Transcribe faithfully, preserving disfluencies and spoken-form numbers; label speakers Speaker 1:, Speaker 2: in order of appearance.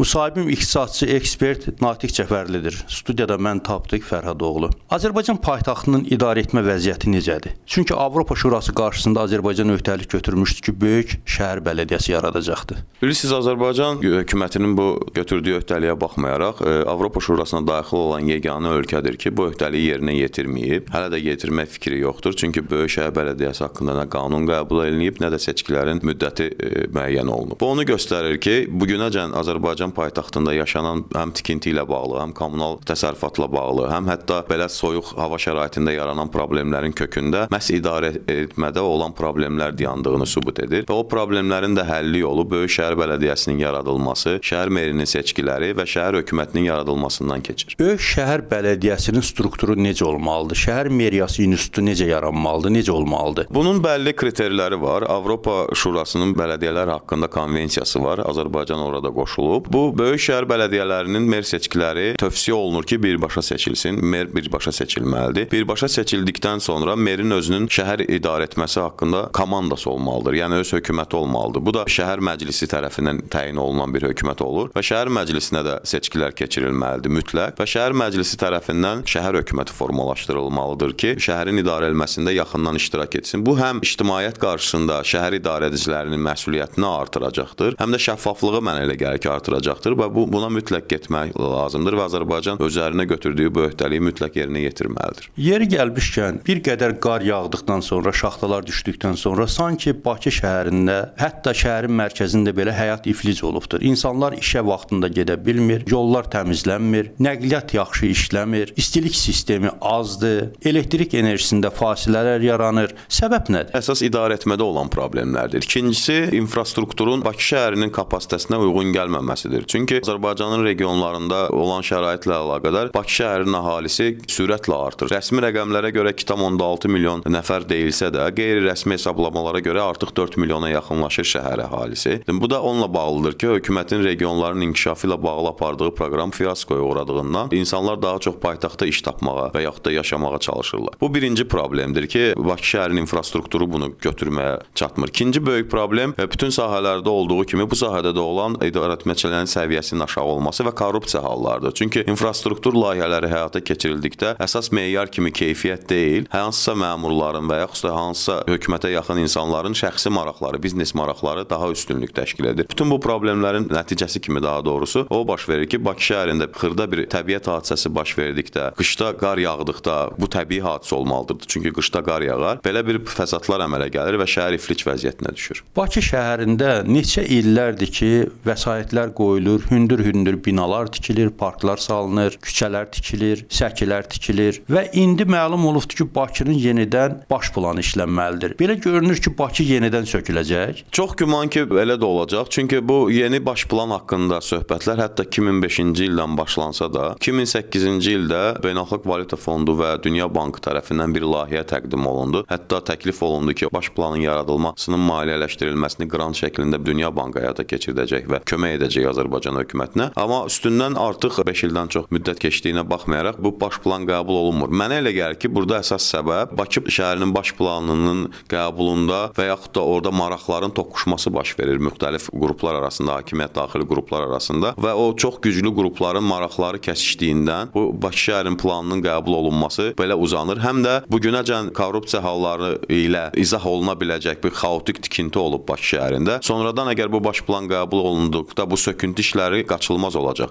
Speaker 1: Müsahibim iqtisadçı, ekspert Natiq Cəfərlidir. Studiyada mən Tapdıq Fərhadoğlu. Azərbaycan paytaxtının idarə etmə vəziyyəti necədir? Çünki Avropa Şurası qarşısında Azərbaycan öhdəlik götürmüşdü ki, böyük şəhər bələdiyyəsi yaradacaqdı.
Speaker 2: Bilirsiniz, Azərbaycan hökumətinin bu götürdüyü öhdəliyə baxmayaraq, Avropa Şurasına daxil olan yeganə ölkədir ki, bu öhdəliyi yerinə yetirməyib. Hələ də yetirmək fikri yoxdur. Çünki böyük şəhər bələdiyyəsi haqqında nə qanun qəbul edilib, nə də seçkilərin müddəti müəyyən olunub. Bu onu göstərir ki, bugünəcən Azərbaycan paytaxtında yaşanan həm tikinti ilə bağlı, həm kommunal təsərrüfatla bağlı, həm hətta belə soyuq hava şəraitində yaranan problemlərin kökündə məhz idarə etmədə olan problemlər dayandığını sübut edir və o problemlərin də həlli yolu böyük şəhər bələdiyyəsinin yaradılması, şəhər merinin seçkiləri və şəhər hökumətinin yaradılmasından keçir.
Speaker 1: Böyük şəhər bələdiyyəsinin strukturu necə olmalıdır? Şəhər meriyası institutu necə yaranmalıdır? Necə olmalıdır?
Speaker 2: Bunun bəlli kriterləri var. Avropa Şurasının bələdiyyələr haqqında konvensiyası var. Azərbaycan orada qoşulub. Bu böyük şəhər bələdiyyələrinin mer seçkiləri tövsiyə olunur ki, birbaşa seçilsin. Mer birbaşa seçilməlidir. Birbaşa seçildikdən sonra merin özünün şəhər idarə etməsi haqqında komandası olmalıdır. Yəni öz hökuməti olmalıdır. Bu da şəhər məclisi tərəfindən təyin olunan bir hökumət olur və şəhər məclisinə də seçkilər keçirilməlidir mütləq və şəhər məclisi tərəfindən şəhər hökuməti formalaşdırılmalıdır ki, şəhərin idarə edilməsində yaxından iştirak etsin. Bu həm ictimaiyyət qarşısında şəhər idarə edicilərinin məsuliyyətini artıracaqdır, həm də şəffaflığı mənə elə gəlir ki, artıracaqdır və bu buna mütləq getmək lazımdır və Azərbaycan özlərinə götürdüyü bu öhdəliyi mütləq yerinə yetirməlidir.
Speaker 1: Yeri gəlmişkən, bir qədər qar yağdıqdan sonra, şaxtalar düşdükdən sonra sanki Bakı şəhərində, hətta şəhərin mərkəzində belə həyat iflic olubdur. İnsanlar işə vaxtında gedə bilmir, yollar təmizlənmir, nəqliyyat yaxşı işləmir, istilik sistemi azdır, elektrik enerjisində fasilələr yaranır. Səbəb nədir?
Speaker 2: Əsas idarə etmədə olan problemlərdir. İkincisi, infrastrukturun Bakı şəhərinin kapasitəsinə uyğun gəlməməsidir. Çünki Azərbaycanın regionlarında olan şəraitlə əlaqədar Bakı şəhərinin əhalisi sürətlə artır. Rəsmi rəqəmlərə görə iki tam onda altı milyon nəfər deyilsə də, qeyri-rəsmi hesablamalara görə artıq dörd milyona yaxınlaşır şəhər əhalisi. Bu da onunla bağlıdır ki, hökumətin regionların inkişafı ilə bağlı apardığı proqram fiaskoya uğradığından insanlar daha çox paytaxtda iş tapmağa və yaxud da yaşamağa çalışırlar. Bu birinci problemdir ki, Bakı şəhərinin infrastrukturu bunu götürməyə çatmır. İkinci böyük problem bütün sahələrdə olduğu kimi bu sahədə də olan idarəetməçilərin səviyyəsinin aşağı olması və korrupsiya hallarıdır. Çünki infrastruktur layihələri həyata keçirildikdə əsas meyar kimi keyfiyyət deyil, hansısa məmurların və yaxud da hansısa hökumətə yaxın insanların şəxsi maraqları, biznes maraqları daha üstünlük təşkil edir. Bütün bu problemlərin nəticəsi kimi daha doğrusu o baş verir ki, Bakı şəhərində xırda bir təbiət hadisəsi baş verdikdə, qışda qar yağdıqda bu təbii hadisə olmalıdır. Çünki qışda qar yağar. Belə bir fəsadlar əmələ gəlir və şəhər iflic vəziyyətinə düşür.
Speaker 1: Bakı şəhərində neçə illərdir ki, vəsaitlər qoyulur, hündür-hündür binalar tikilir, parklar salınır, küçələr tikilir, səkilər tikilir və indi məlum olubdur ki, Bakının yenidən baş planı işlənməlidir. Belə görünür ki, Bakı yenidən söküləcək.
Speaker 2: Çox güman ki, elə də olacaq. Çünki bu yeni baş plan haqqında söhbətlər hətta iki min beşinci ildən başlansa da, iki min səkkizinci ildə Beynəlxalq Valyuta Fondu və Dünya Bankı tərəfindən bir layihə təqdim olundu. Hətta təklif olundu ki, baş planın yaradılmasının maliyyələşdirilməsini qrant şəklində Dünya Bankı həyata keçirdəcək və kömək edəcək Azərbaycan hökumətinə. Amma üstündən artıq beş ildən çox müddət keçdiyinə baxmayaraq bu baş plan qəbul olunmur. Mənə elə gəlir ki, burada əsas səbəb Bakı şəhərinin baş planının qəbulunda və yaxud da orada maraqların toqquşması baş verir müxtəlif qruplar arasında, hakimiyyət daxili qruplar arasında və o çox güclü qrupların maraqları kəsişdiyindən bu Bakı şəhərinin planının qəbul olunması belə uzanır. Həm də bugünəcən korrupsiya halları ilə izah oluna biləcək bir xaotik tikinti olub Bakı şəhərində. Sonradan əgər bu baş plan qəbul olunduqda bu söküntü işləri qaçılmaz olacaq.